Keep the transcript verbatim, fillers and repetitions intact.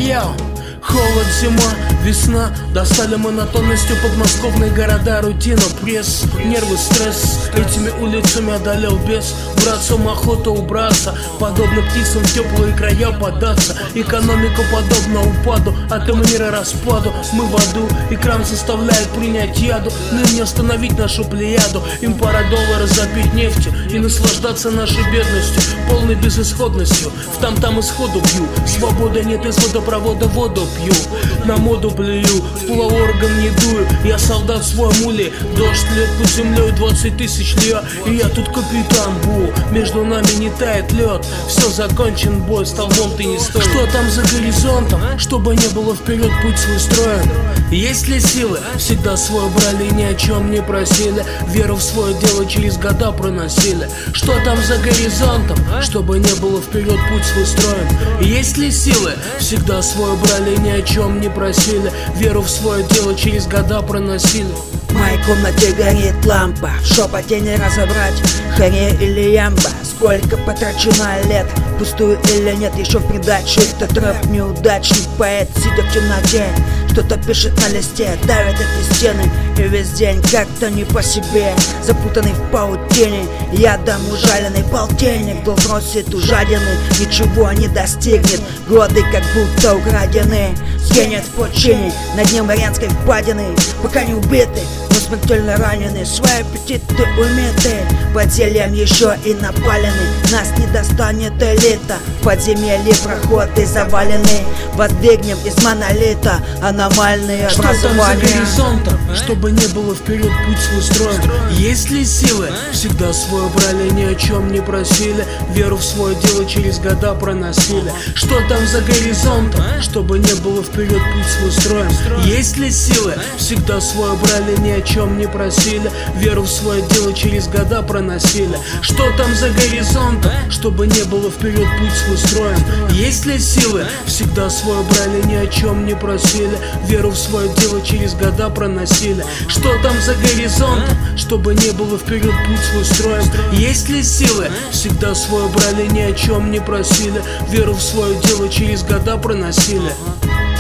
Йо-йо! Холод, зима, весна. Достали монотонностью подмосковные города. Рутина, пресс, нервы, стресс. Этими улицами одолел бес. Братцам охота убраться, подобно птицам в теплые края податься. Экономику подобно упаду, атом мира распаду. Мы в аду, и кран заставляет принять яду. Но им не остановить нашу плеяду. Им пора доллара запить нефтью и наслаждаться нашей бедностью, полной безысходностью. В там-там исходу бью. Свободы нет, из водопровода воду пью. На моду плюю, в полуорган не дую. Я солдат свой мули. Дождь лет под землей двадцать тысяч лья. И я тут капитан Бу. Между нами не тает лед. Все, закончен бой, столбом ты не стоишь. Что там за горизонтом? Чтобы не было, вперед путь свой строен. Есть ли силы? Всегда свой брали, ни о чем не просили. Веру в свое дело через года проносили. Что там за горизонтом? Чтобы не было, вперед путь свой строен. Есть ли силы? Всегда свой брали, ни о чем не просили. Веру в свое дело через года проносили. В моей комнате горит лампа, в шепоте не разобрать, харе или ямба. Сколько потрачено лет, пустую или нет, еще в придачу. Этот рэп неудачник, поэт, сидя в темноте, что-то пишет на листе, давит эти стены. И весь день как-то не по себе, запутанный в паутине. Ядом ужаленный полтинник вдруг носит у жадины, ничего не достигнет, годы как будто украдены. Скинет в пучине на дне Марианской впадины, пока не убиты, но смертельно ранены. Свои аппетиты умиты, под зельем еще и напалены. Нас не достанет элита, подземелье проходы завалены. Воздвигнем из монолита аномальные что образования. Там за горизонтом? Чтобы не было, вперед путь свой строен. Есть ли силы? Всегда свое брали, ни о чем не просили. Веру в свое дело через года проносили. Что там за горизонтом? Чтобы не было, вперед путь свой строен. Есть ли силы? Всегда свое брали, ни о чем не просили. Веру в свое дело через года проносили. Что там за горизонтом? Чтобы не было, вперед путь свой строен. Есть ли силы? Всегда свое брали, ни о чем не просили. Веру в свое дело через года проносили. Что там за горизонтом? Чтобы не было, вперед путь свой строен. Есть ли силы? Всегда свое брали, ни о чем не просили. Веру в свое дело через года проносили.